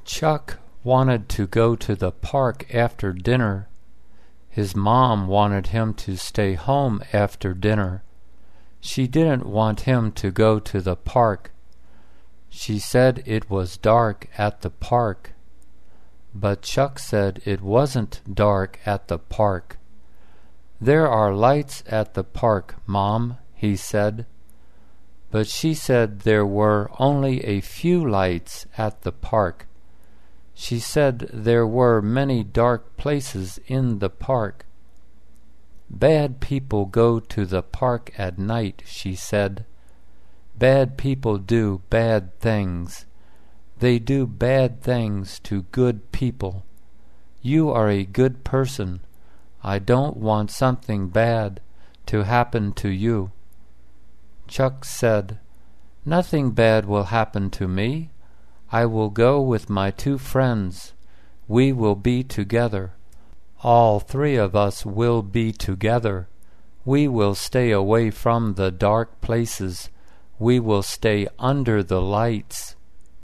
Chuck wanted to go to the park after dinner. His mom wanted him to stay home after dinner. She didn't want him to go to the park. She said it was dark at the park. But Chuck said it wasn't dark at the park. "There are lights at the park, Mom," he said. But she said there were only a few lights at the park. She said there were many dark places in the park. "Bad people go to the park at night," she said. "Bad people do bad things. They do bad things to good people. You are a good person. I don't want something bad to happen to you." Chuck said, "Nothing bad will happen to me. I will go with my 2 friends. We will be together. All 3 of us will be together. We will stay away from the dark places. We will stay under the lights."